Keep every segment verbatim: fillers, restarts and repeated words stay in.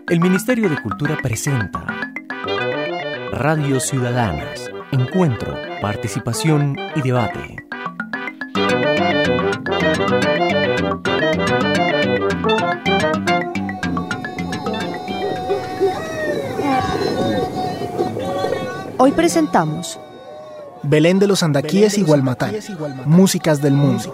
El Ministerio de Cultura presenta Radio Ciudadanas, encuentro, participación y debate. Hoy presentamos Belén de los Andaquíes y Gualmatán, músicas del mundo.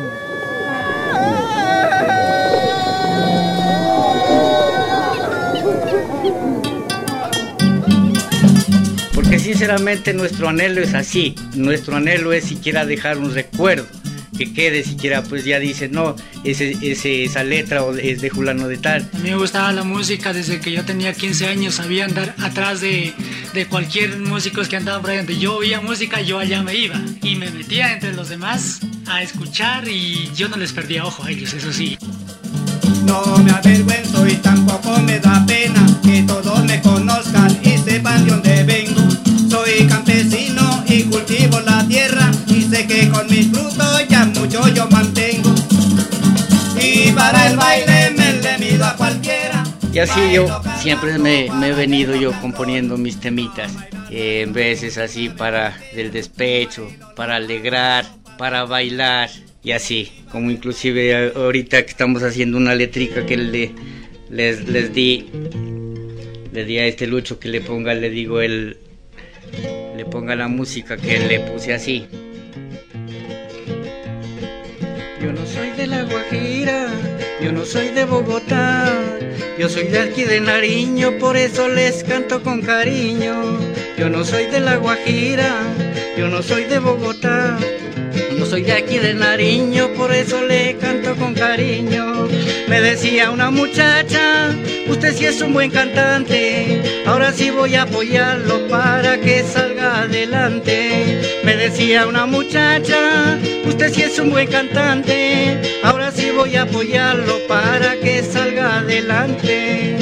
Porque sinceramente nuestro anhelo es así, nuestro anhelo es siquiera dejar un recuerdo, que quede siquiera, pues ya dice, no, ese, ese, esa letra es de fulano de tal. A mí me gustaba la música desde que yo tenía quince años, sabía andar atrás de, de cualquier músico que andaba por ahí, donde yo oía música, yo allá me iba, y me metía entre los demás a escuchar, y yo no les perdía ojo a ellos, eso sí. No me avergüenzo y tampoco me da pena que todos me conozcan y sepan de dónde vengo. Soy campesino y cultivo la tierra y sé que con mis frutos ya mucho yo mantengo. Y para el baile me le mido a cualquiera. Y así yo siempre me, me he venido yo componiendo mis temitas, eh, en veces así para del despecho, para alegrar, para bailar. Y así, como inclusive ahorita que estamos haciendo una letrica que le, les, les di, le di a este Lucho que le ponga, le digo, el, le ponga la música que le puse así. Yo no soy de La Guajira, yo no soy de Bogotá, yo soy de aquí de Nariño, por eso les canto con cariño. Yo no soy de La Guajira, yo no soy de Bogotá, yo soy de aquí de Nariño, por eso le canto con cariño. Me decía una muchacha, usted sí es un buen cantante, ahora sí voy a apoyarlo para que salga adelante. Me decía una muchacha, usted sí es un buen cantante, ahora sí voy a apoyarlo para que salga adelante.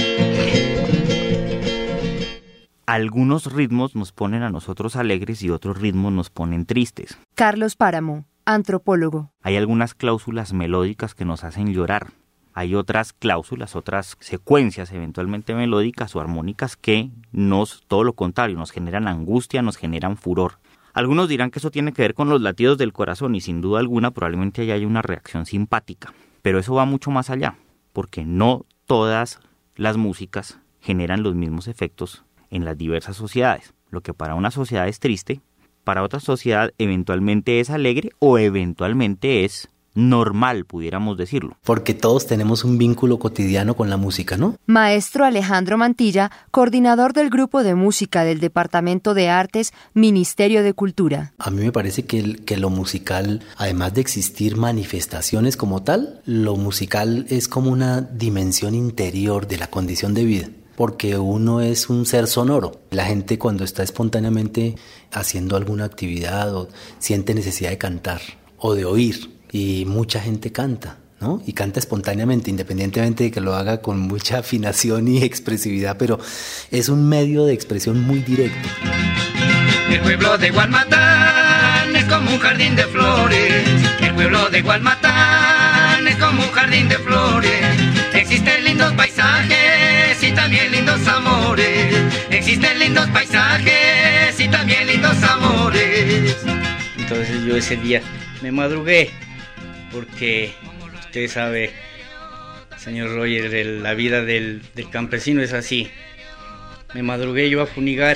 Algunos ritmos nos ponen a nosotros alegres y otros ritmos nos ponen tristes. Carlos Páramo, antropólogo. Hay algunas cláusulas melódicas que nos hacen llorar. Hay otras cláusulas, otras secuencias eventualmente melódicas o armónicas que nos, todo lo contrario, nos generan angustia, nos generan furor. Algunos dirán que eso tiene que ver con los latidos del corazón y sin duda alguna probablemente ahí hay una reacción simpática. Pero eso va mucho más allá, porque no todas las músicas generan los mismos efectos en las diversas sociedades. Lo que para una sociedad es triste, para otra sociedad eventualmente es alegre o eventualmente es normal, pudiéramos decirlo. Porque todos tenemos un vínculo cotidiano con la música, ¿no? Maestro Alejandro Mantilla, coordinador del Grupo de Música del Departamento de Artes, Ministerio de Cultura. A mí me parece que, el, que lo musical, además de existir manifestaciones como tal, lo musical es como una dimensión interior de la condición de vida. Porque uno es un ser sonoro. La gente cuando está espontáneamente haciendo alguna actividad o siente necesidad de cantar o de oír, y mucha gente canta, ¿no? Y canta espontáneamente, independientemente de que lo haga con mucha afinación y expresividad, pero es un medio de expresión muy directo. El pueblo de Gualmatán es como un jardín de flores. El pueblo de Gualmatán es como un jardín de flores. Existen lindos paisajes y también lindos amores. Existen lindos paisajes y también lindos amores. Entonces yo ese día me madrugué, porque usted sabe, señor Roger, el, la vida del, del campesino es así. Me madrugué yo a funigar,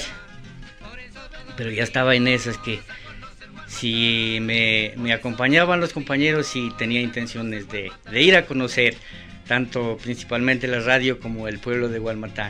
pero ya estaba en esas que si me, me acompañaban los compañeros y tenía intenciones de, de ir a conocer tanto principalmente la radio como el pueblo de Gualmatán.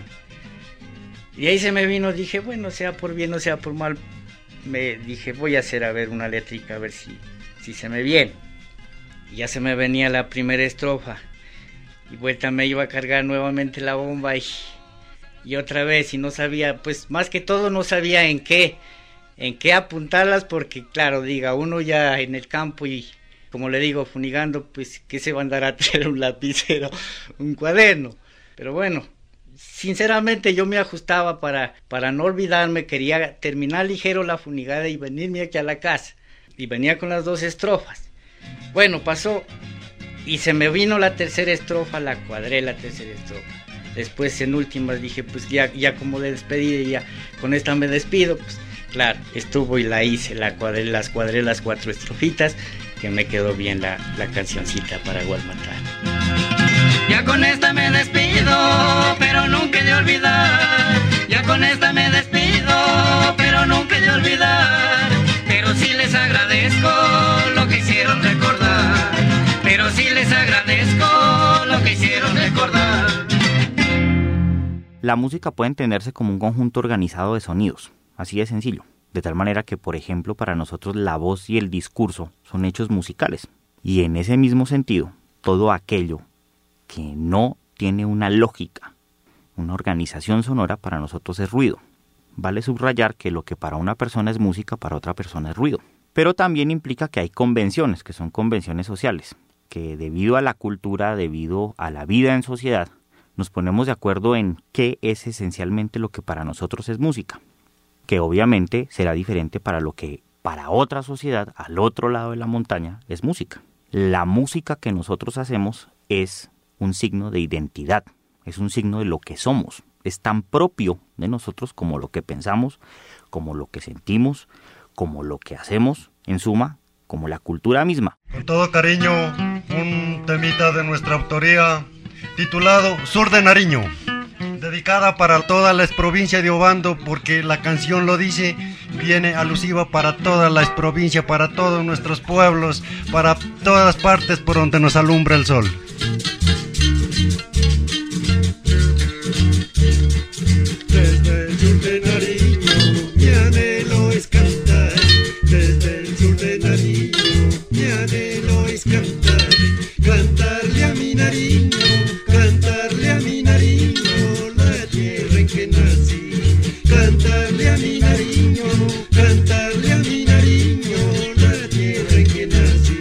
Y ahí se me vino, dije, bueno, sea por bien o sea por mal, me dije, voy a hacer a ver una letrica, a ver si, si se me viene. Y ya se me venía la primera estrofa, y vuelta me iba a cargar nuevamente la bomba, y, y otra vez, y no sabía, pues más que todo no sabía en qué, en qué apuntarlas, porque claro, diga, uno ya en el campo y, como le digo, funigando, pues que se va a andar a traer un lapicero, un cuaderno. Pero bueno, sinceramente yo me ajustaba para, para no olvidarme, quería terminar ligero la funigada y venirme aquí a la casa. Y venía con las dos estrofas. Bueno, pasó y se me vino la tercera estrofa, la cuadré la tercera estrofa. Después en últimas dije, pues ya, ya como de despedida, ya con esta me despido, pues claro, estuvo y la hice, la cuadré, las cuadré las cuatro estrofitas, que me quedó bien la, la cancioncita para Gualmatán. Ya con esta me despido, pero nunca he de olvidar. Ya con esta me despido, pero nunca he de olvidar. Pero sí les agradezco lo que hicieron recordar. Pero sí les agradezco lo que hicieron recordar. La música puede entenderse como un conjunto organizado de sonidos, así de sencillo. De tal manera que, por ejemplo, para nosotros la voz y el discurso son hechos musicales. Y en ese mismo sentido, todo aquello que no tiene una lógica, una organización sonora, para nosotros es ruido. Vale subrayar que lo que para una persona es música, para otra persona es ruido. Pero también implica que hay convenciones, que son convenciones sociales, que debido a la cultura, debido a la vida en sociedad, nos ponemos de acuerdo en qué es esencialmente lo que para nosotros es música, que obviamente será diferente para lo que para otra sociedad, al otro lado de la montaña, es música. La música que nosotros hacemos es un signo de identidad, es un signo de lo que somos, es tan propio de nosotros como lo que pensamos, como lo que sentimos, como lo que hacemos, en suma, como la cultura misma. Con todo cariño, un temita de nuestra autoría titulado Sur de Nariño, dedicada para toda la exprovincia de Obando, porque la canción lo dice, viene alusiva para toda la exprovincia, para todos nuestros pueblos, para todas partes por donde nos alumbra el sol. Desde el sur de Nariño, mi anhelo es cantar. Desde el sur de Nariño, mi anhelo es cantar. Cantarle a mi Nariño, cantarle a mi Nariño, la tierra en que nací. Cantarle a mi Nariño, cantarle a mi Nariño, la tierra en que nací.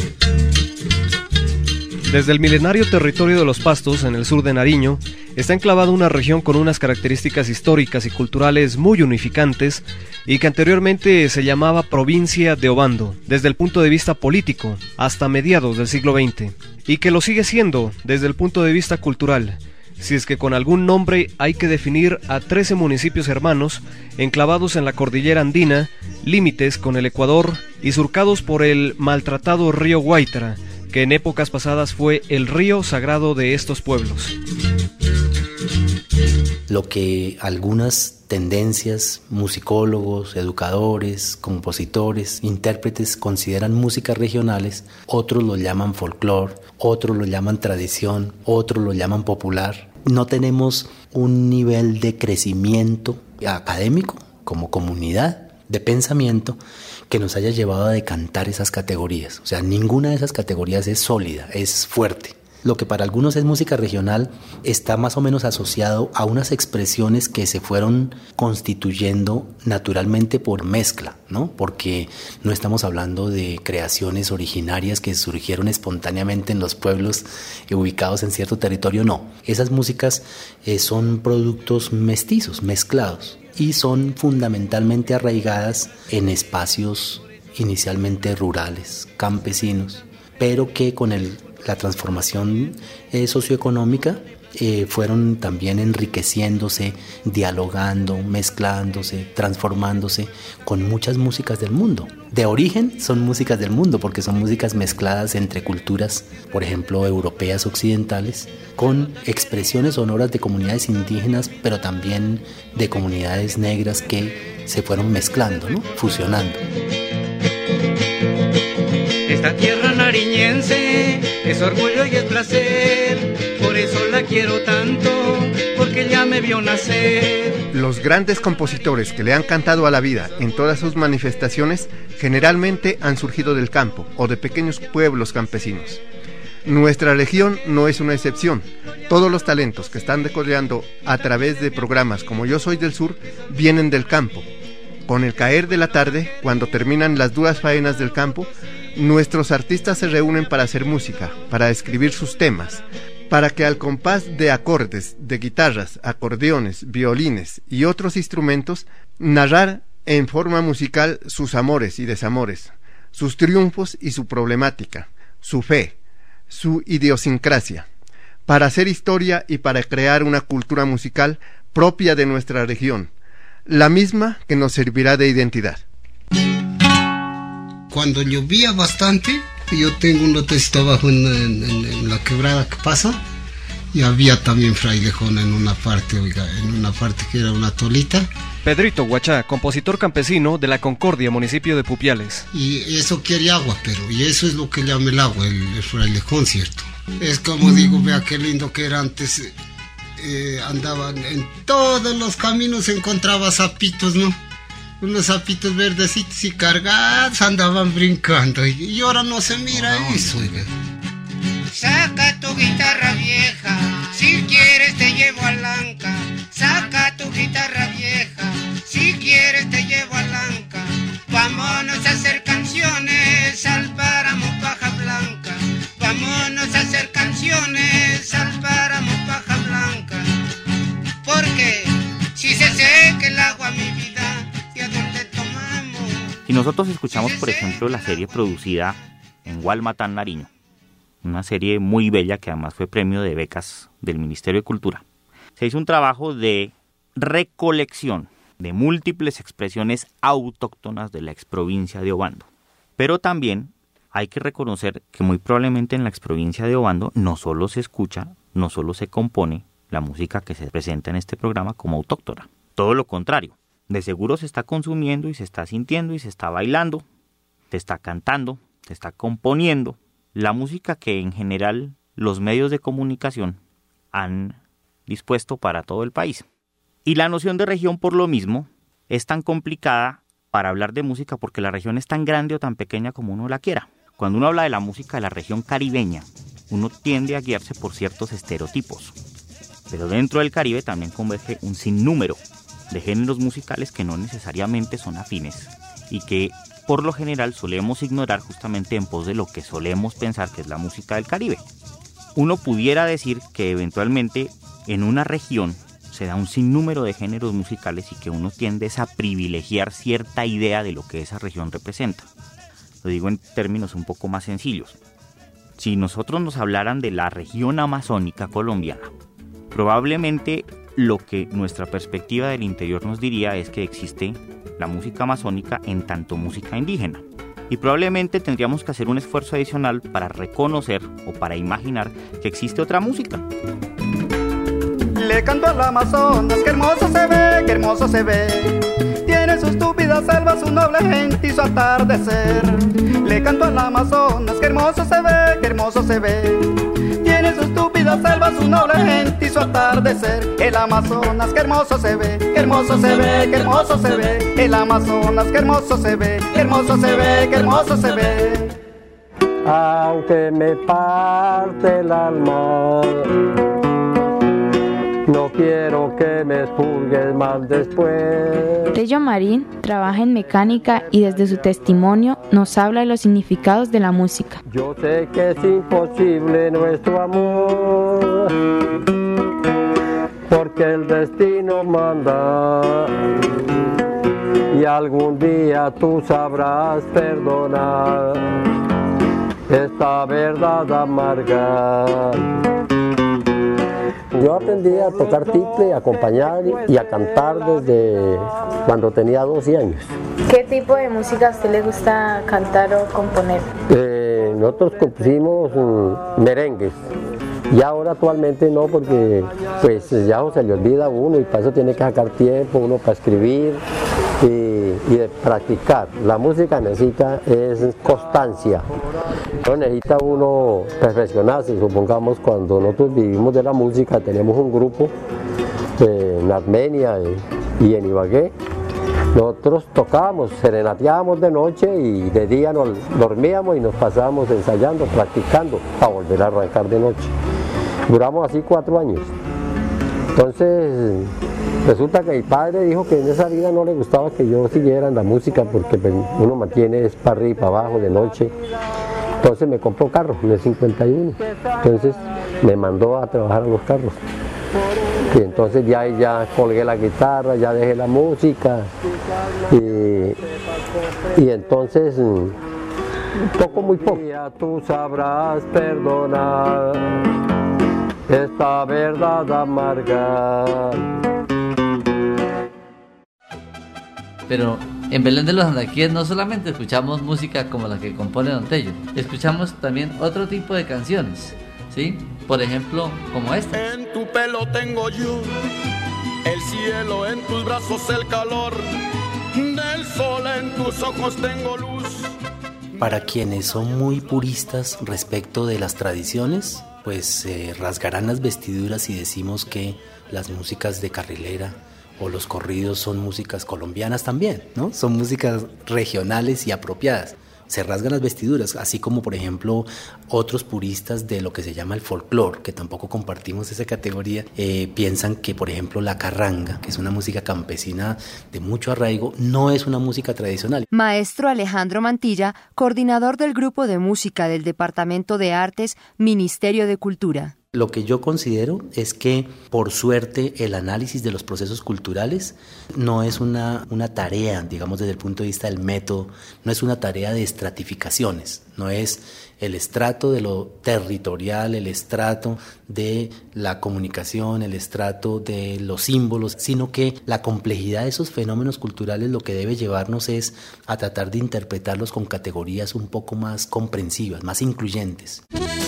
Desde el milenario territorio de los Pastos, en el sur de Nariño, está enclavada una región con unas características históricas y culturales muy unificantes y que anteriormente se llamaba provincia de Obando, desde el punto de vista político, hasta mediados del siglo veinte, y que lo sigue siendo desde el punto de vista cultural, si es que con algún nombre hay que definir a trece municipios hermanos, enclavados en la cordillera andina, límites con el Ecuador y surcados por el maltratado río Guaitara, que en épocas pasadas fue el río sagrado de estos pueblos. Lo que algunas tendencias, musicólogos, educadores, compositores, intérpretes consideran músicas regionales, otros lo llaman folclore, otros lo llaman tradición, otros lo llaman popular. No tenemos un nivel de crecimiento académico como comunidad de pensamiento que nos haya llevado a decantar esas categorías. O sea, ninguna de esas categorías es sólida, es fuerte. Lo que para algunos es música regional está más o menos asociado a unas expresiones que se fueron constituyendo naturalmente por mezcla, ¿no? Porque no estamos hablando de creaciones originarias que surgieron espontáneamente en los pueblos ubicados en cierto territorio, no. Esas músicas eh, son productos mestizos, mezclados, y son fundamentalmente arraigadas en espacios inicialmente rurales, campesinos, pero que con el la transformación eh, socioeconómica eh, fueron también enriqueciéndose, dialogando, mezclándose, transformándose con muchas músicas del mundo. De origen son músicas del mundo porque son músicas mezcladas entre culturas, por ejemplo, europeas occidentales, con expresiones sonoras de comunidades indígenas, pero también de comunidades negras que se fueron mezclando, ¿no? Fusionando. Esta tierra nariñense es orgullo y es placer, por eso la quiero tanto, porque ella me vio nacer. Los grandes compositores que le han cantado a la vida en todas sus manifestaciones generalmente han surgido del campo o de pequeños pueblos campesinos. Nuestra región no es una excepción. Todos los talentos que están decollando a través de programas como Yo Soy del Sur vienen del campo. Con el caer de la tarde, cuando terminan las duras faenas del campo, nuestros artistas se reúnen para hacer música, para escribir sus temas, para que al compás de acordes, de guitarras, acordeones, violines y otros instrumentos, narrar en forma musical sus amores y desamores, sus triunfos y su problemática, su fe, su idiosincrasia. para hacer historia y para crear una cultura musical propia de nuestra región, la misma que nos servirá de identidad. Cuando llovía bastante, yo tengo un lotecito abajo en, en, en, en la quebrada que pasa, y había también frailejón en una parte, oiga, en una parte que era una tolita. Pedrito Guachá, compositor campesino de La Concordia, municipio de Pupiales. Y eso quiere agua, pero y eso es lo que llama el agua, el, el frailejón, ¿cierto? Es como digo, vea qué lindo que era antes, eh, andaban en todos los caminos, se encontraba sapitos, ¿no? Unos sapitos verdecitos y cargados andaban brincando, y, y ahora no se mira no, eso, oiga. Saca tu guitarra vieja, si quieres te llevo al Lanca. Saca tu guitarra vieja, si quieres te llevo al Lanca. Vámonos a hacer canciones al páramo Paja Blanca. Vámonos a hacer canciones al páramo Paja Blanca. Porque si se seca el agua, mi vida, ¿y a dónde tomamos? Si nosotros escuchamos, por ejemplo, la serie producida en Gualmatán, Nariño, una serie muy bella que además fue premio de becas del Ministerio de Cultura. Se hizo un trabajo de recolección de múltiples expresiones autóctonas de la exprovincia de Obando. Pero también hay que reconocer que muy probablemente en la exprovincia de Obando no solo se escucha, no solo se compone la música que se presenta en este programa como autóctona. Todo lo contrario, de seguro se está consumiendo y se está sintiendo y se está bailando, se está cantando, se está componiendo la música que en general los medios de comunicación han dispuesto para todo el país. Y la noción de región, por lo mismo, es tan complicada para hablar de música porque la región es tan grande o tan pequeña como uno la quiera. Cuando uno habla de la música de la región caribeña, uno tiende a guiarse por ciertos estereotipos. Pero dentro del Caribe también converge un sinnúmero de géneros musicales que no necesariamente son afines y que por lo general solemos ignorar justamente en pos de lo que solemos pensar que es la música del Caribe. Uno pudiera decir que eventualmente en una región se da un sinnúmero de géneros musicales y que uno tiende a privilegiar cierta idea de lo que esa región representa. Lo digo en términos un poco más sencillos. Si nosotros nos hablaran de la región amazónica colombiana, probablemente lo que nuestra perspectiva del interior nos diría es que existe la música amazónica en tanto música indígena. Y probablemente tendríamos que hacer un esfuerzo adicional para reconocer o para imaginar que existe otra música. Le canto al Amazonas, qué hermoso se ve, qué hermoso se ve. Tiene sus túpidas selvas, su noble gente y su atardecer. Le canto al Amazonas, qué hermoso se ve, qué hermoso se ve. Tiene sus túpidas selvas, su noble gente y su atardecer. El Amazonas, qué hermoso se ve, qué hermoso se ve, qué hermoso se ve. El Amazonas, qué hermoso se ve, qué hermoso se ve, qué hermoso se ve. Aunque me parte el alma, no quiero que me expurgues mal después. Tello Marín trabaja en mecánica y desde su testimonio nos habla de los significados de la música. Yo sé que es imposible nuestro amor, porque el destino manda, y algún día tú sabrás perdonar esta verdad amarga. Yo aprendí a tocar tiple, a acompañar y a cantar desde cuando tenía doce años. ¿Qué tipo de música a usted le gusta cantar o componer? Eh, nosotros compusimos um, merengues. Y ahora actualmente no, porque pues ya se le olvida a uno y para eso tiene que sacar tiempo uno para escribir y, y de practicar. La música necesita es constancia. No necesita uno perfeccionarse. Supongamos cuando nosotros vivimos de la música, tenemos un grupo eh, en Armenia y en Ibagué. Nosotros tocábamos, serenateábamos de noche y de día nos dormíamos y nos pasábamos ensayando, practicando para volver a arrancar de noche. Duramos así cuatro años. Entonces resulta que mi padre dijo que en esa vida no le gustaba que yo siguiera en la música porque uno mantiene es para arriba y para abajo de noche. Entonces me compró carro en el cincuenta y uno. Entonces me mandó a trabajar a los carros. Y entonces ya, ya colgué la guitarra, ya dejé la música y, y entonces poco muy poco. Tú sabrás perdonar esta verdad amarga. Pero en Belén de los Andaquíes no solamente escuchamos música como la que compone Don Tello, escuchamos también otro tipo de canciones, ¿sí? Por ejemplo, como esta. En tu pelo tengo yo el cielo, en tus brazos el calor del sol, en tus ojos tengo luz. Para quienes son muy puristas respecto de las tradiciones, pues se eh, rasgarán las vestiduras si decimos que las músicas de carrilera o los corridos son músicas colombianas también, ¿no? Son músicas regionales y apropiadas. Se rasgan las vestiduras, así como por ejemplo otros puristas de lo que se llama el folclore, que tampoco compartimos esa categoría, eh, piensan que por ejemplo la carranga, que es una música campesina de mucho arraigo, no es una música tradicional. Maestro Alejandro Mantilla, coordinador del Grupo de Música del Departamento de Artes, Ministerio de Cultura. Lo que yo considero es que, por suerte, el análisis de los procesos culturales no es una, una tarea, digamos desde el punto de vista del método, no es una tarea de estratificaciones, no es el estrato de lo territorial, el estrato de la comunicación, el estrato de los símbolos, sino que la complejidad de esos fenómenos culturales lo que debe llevarnos es a tratar de interpretarlos con categorías un poco más comprensivas, más incluyentes.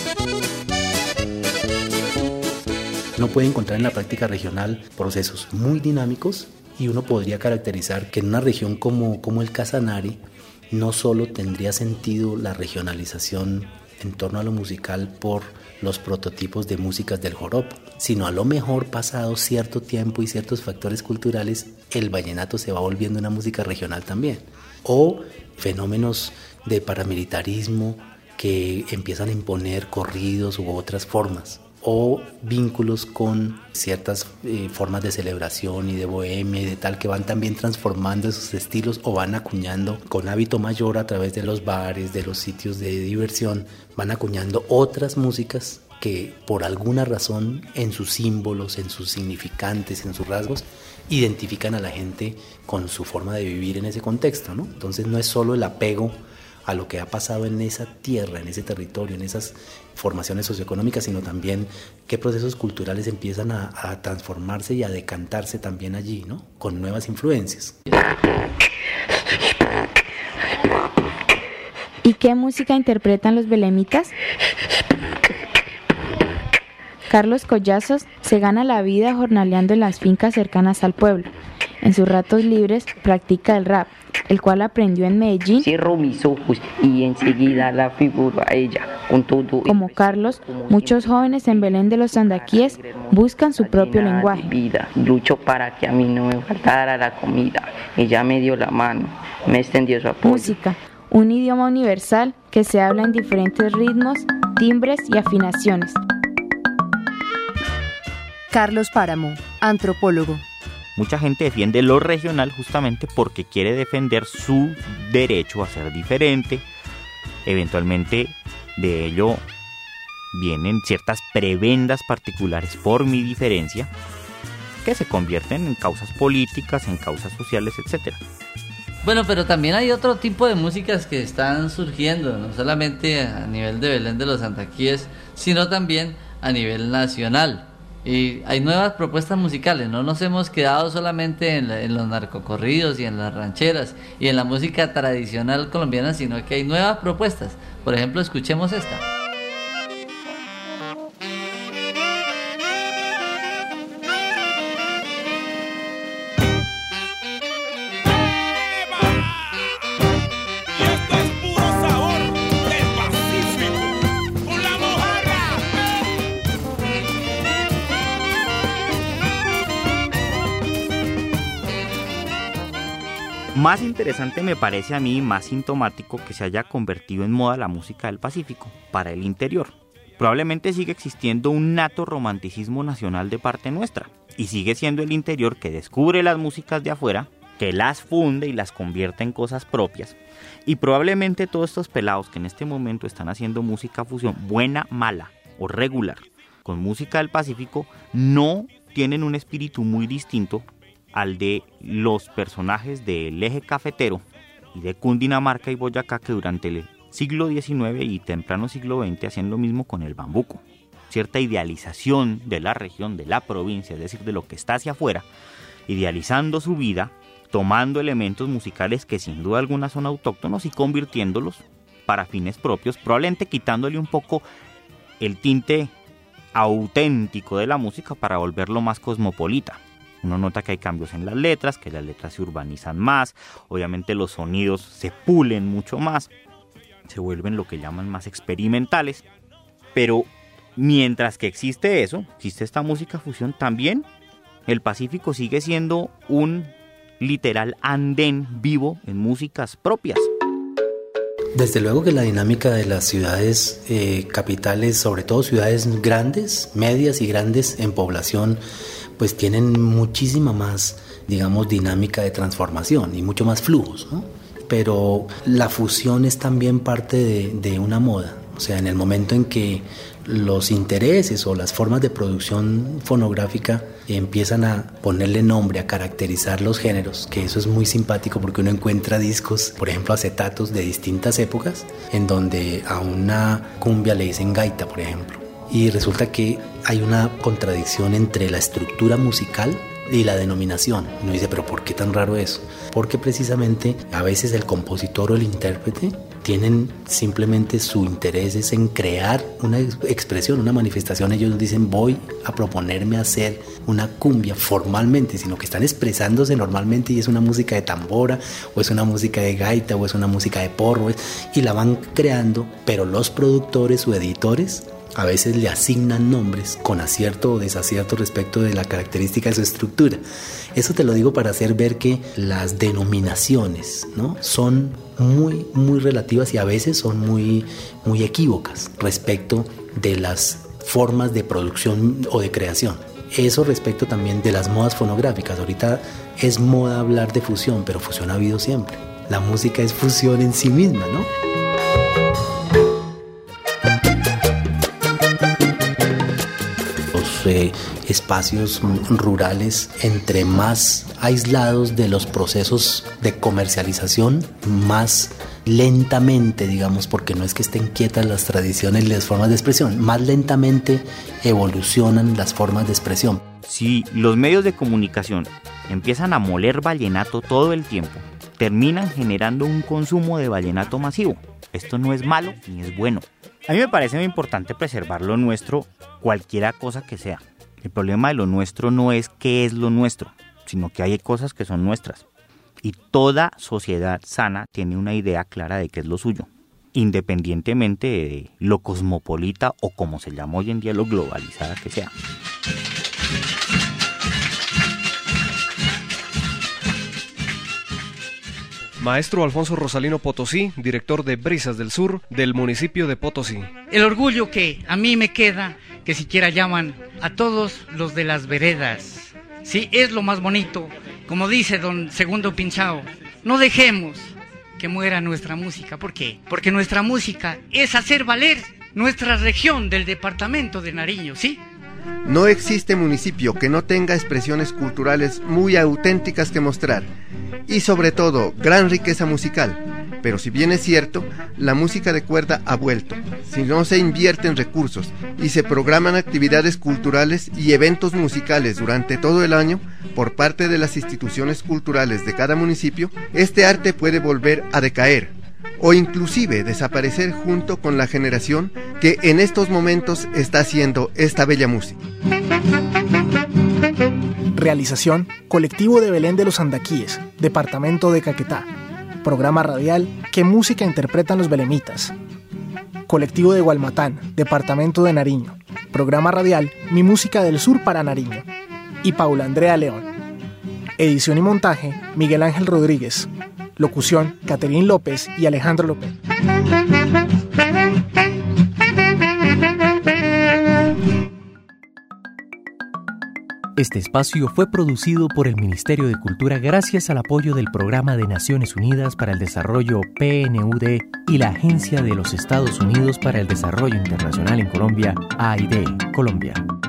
Uno puede encontrar en la práctica regional procesos muy dinámicos y uno podría caracterizar que en una región como, como el Casanare no solo tendría sentido la regionalización en torno a lo musical por los prototipos de músicas del joropo, sino a lo mejor pasado cierto tiempo y ciertos factores culturales el vallenato se va volviendo una música regional también, o fenómenos de paramilitarismo que empiezan a imponer corridos u otras formas, o vínculos con ciertas eh, formas de celebración y de bohemia y de tal que van también transformando esos estilos o van acuñando con hábito mayor a través de los bares, de los sitios de diversión, van acuñando otras músicas que por alguna razón en sus símbolos, en sus significantes, en sus rasgos, identifican a la gente con su forma de vivir en ese contexto, ¿no? Entonces no es solo el apego a lo que ha pasado en esa tierra, en ese territorio, en esas formaciones socioeconómicas, sino también qué procesos culturales empiezan a, a transformarse y a decantarse también allí, ¿no? Con nuevas influencias. ¿Y qué música interpretan los belemitas? Carlos Collazos se gana la vida jornaleando en las fincas cercanas al pueblo. En sus ratos libres practica el rap, el cual aprendió en Medellín. Cierro mis ojos y enseguida la figuro a ella con todo. Como Carlos, muchos jóvenes en Belén de los Andaquíes buscan su propio lenguaje. Vida. Lucho para que a mí no me faltara la comida. Ella me dio la mano, me extendió su apoyo. Música, un idioma universal que se habla en diferentes ritmos, timbres y afinaciones. Carlos Páramo, antropólogo. Mucha gente defiende lo regional justamente porque quiere defender su derecho a ser diferente. Eventualmente de ello vienen ciertas prebendas particulares por mi diferencia que se convierten en causas políticas, en causas sociales, etcétera. Bueno, pero también hay otro tipo de músicas que están surgiendo, no solamente a nivel de Belén de los Andaquíes, sino también a nivel nacional. Y hay nuevas propuestas musicales, no nos hemos quedado solamente en, la, en los narcocorridos y en las rancheras y en la música tradicional colombiana, sino que hay nuevas propuestas. Por ejemplo, escuchemos esta. Más interesante me parece a mí, más sintomático que se haya convertido en moda la música del Pacífico, para el interior. Probablemente sigue existiendo un nato romanticismo nacional de parte nuestra, y sigue siendo el interior que descubre las músicas de afuera, que las funde y las convierte en cosas propias, y probablemente todos estos pelados que en este momento están haciendo música fusión, buena, mala o regular, con música del Pacífico, no tienen un espíritu muy distinto al de los personajes del eje cafetero y de Cundinamarca y Boyacá, que durante el siglo diecinueve y temprano siglo veinte hacían lo mismo con el bambuco. cierta idealización de la región, de la provincia, es decir, de lo que está hacia afuera, idealizando su vida, tomando elementos musicales que sin duda alguna son autóctonos y convirtiéndolos para fines propios, probablemente quitándole un poco el tinte auténtico de la música para volverlo más cosmopolita. Uno nota que hay cambios en las letras, que las letras se urbanizan más, obviamente los sonidos se pulen mucho más, se vuelven lo que llaman más experimentales, pero mientras que existe eso, existe esta música fusión, también el Pacífico sigue siendo un literal andén vivo en músicas propias. Desde luego que la dinámica de las ciudades eh, capitales, sobre todo ciudades grandes, medias y grandes en población, pues tienen muchísima más, digamos, dinámica de transformación y mucho más flujos, ¿no? Pero la fusión es también parte de, de una moda. O sea, en el momento en que los intereses o las formas de producción fonográfica empiezan a ponerle nombre, a caracterizar los géneros, que eso es muy simpático porque uno encuentra discos, por ejemplo acetatos de distintas épocas, en donde a una cumbia le dicen gaita, por ejemplo, y resulta que hay una contradicción entre la estructura musical y la denominación. Uno dice, pero ¿por qué tan raro eso? Porque precisamente a veces el compositor o el intérprete tienen simplemente su interés es en crear una expresión, una manifestación. Ellos no dicen voy a proponerme hacer una cumbia formalmente, sino que están expresándose normalmente y es una música de tambora o es una música de gaita o es una música de porro y la van creando, pero los productores o editores a veces le asignan nombres con acierto o desacierto respecto de la característica de su estructura. Eso te lo digo para hacer ver que las denominaciones, ¿no?, son muy, muy relativas y a veces son muy, muy equívocas respecto de las formas de producción o de creación. Eso respecto también de las modas fonográficas. Ahorita es moda hablar de fusión, pero fusión ha habido siempre. La música es fusión en sí misma, ¿no? Eh, espacios rurales, entre más aislados de los procesos de comercialización, más lentamente, digamos, porque no es que estén quietas las tradiciones y las formas de expresión, más lentamente evolucionan las formas de expresión. Si los medios de comunicación empiezan a moler vallenato todo el tiempo, terminan generando un consumo de vallenato masivo. Esto no es malo ni es bueno. A mí me parece muy importante preservar lo nuestro, cualquiera cosa que sea. El problema de lo nuestro no es qué es lo nuestro, sino que hay cosas que son nuestras. Y toda sociedad sana tiene una idea clara de qué es lo suyo, independientemente de lo cosmopolita o como se llama hoy en día, lo globalizada que sea. Maestro Alfonso Rosalino Potosí, director de Brisas del Sur del municipio de Potosí. El orgullo que a mí me queda, que siquiera llaman a todos los de las veredas. Sí, es lo más bonito. Como dice don Segundo Pinchao, no dejemos que muera nuestra música. ¿Por qué? Porque nuestra música es hacer valer nuestra región del departamento de Nariño, ¿sí? No existe municipio que no tenga expresiones culturales muy auténticas que mostrar y sobre todo gran riqueza musical, pero si bien es cierto, la música de cuerda ha vuelto. Si no se invierten recursos y se programan actividades culturales y eventos musicales durante todo el año por parte de las instituciones culturales de cada municipio, este arte puede volver a decaer o inclusive desaparecer junto con la generación que en estos momentos está haciendo esta bella música. Realización: Colectivo de Belén de los Andaquíes, Departamento de Caquetá. Programa radial: ¿Qué música interpretan los belemitas? Colectivo de Gualmatán, Departamento de Nariño. Programa radial: Mi música del sur para Nariño. Y Paula Andrea León. Edición y montaje: Miguel Ángel Rodríguez. Locución: Caterín López y Alejandro López. Este espacio fue producido por el Ministerio de Cultura gracias al apoyo del Programa de Naciones Unidas para el Desarrollo P N U D y la Agencia de los Estados Unidos para el Desarrollo Internacional en Colombia, A I D, Colombia.